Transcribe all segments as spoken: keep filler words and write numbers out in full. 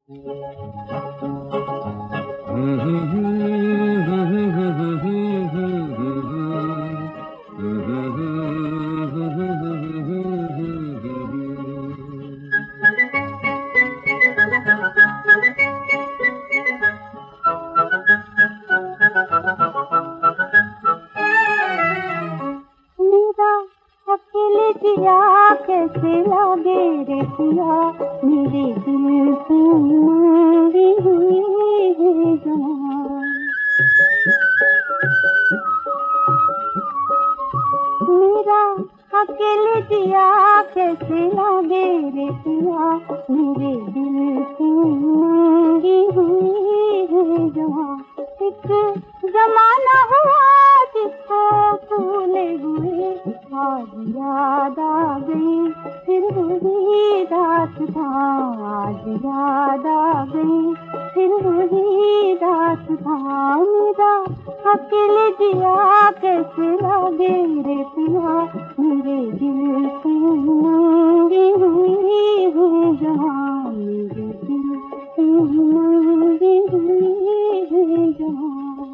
अकेले जिया कैसे लागे रे पिया, मेरे दिल की मांगी हुई है जान। मेरा अकेले जिया कैसे लागे रे पिया, मेरे दिल की मांगी हुई है जान। एक जमाना हुआ जिसको भूले हुए, आज याद आ गई फिर वही दास्तां। आज याद आ गई फिर वही दास्तां। मेरा अकेले जिया कैसे लागे रे पिया, मेरे दिल की मांगी हुई है जहां। मेरे दिल की मांगी हुई है जहां।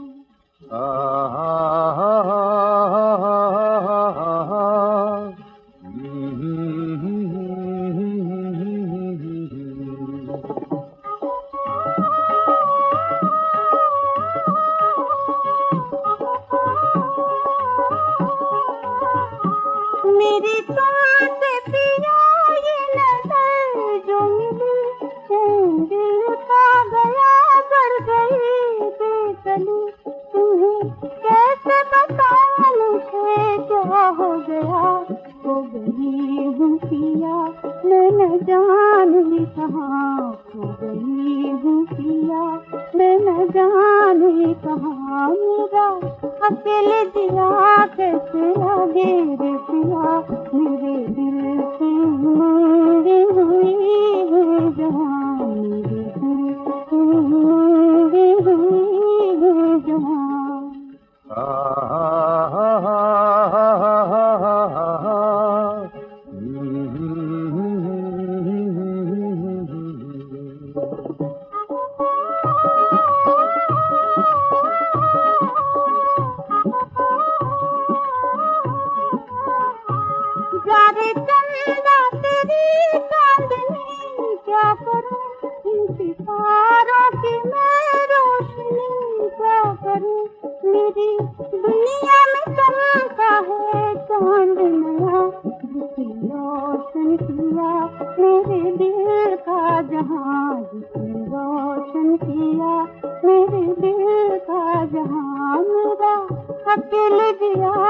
मेरी तुमसे पिया ये नजर जो मिली, दिल का गया कर गई बेकली। तुम्हें कैसे बताऊं मुझे क्या हो गया, हो गई हूँ पिया मैं न जाने कहाँ। हो गई हूँ पिया मैं न जाने कहाँ। मेरा अकेले जिया कैसे लागे रे पिया, मेरे दिल की मांगी हुई है जहां। मेरे दिल की मांगी हुई है जहां। जारे चंदा तेरी चांदनी क्या करूं, इन सितारों की मैं रोशनी क्या करूं। मेरी दुनिया में चमका है चांद नया, जिसने रोशन किया मेरे दिल का जहां। जिसने रोशन किया मेरे दिल का जहां। मेरा अकेले जिया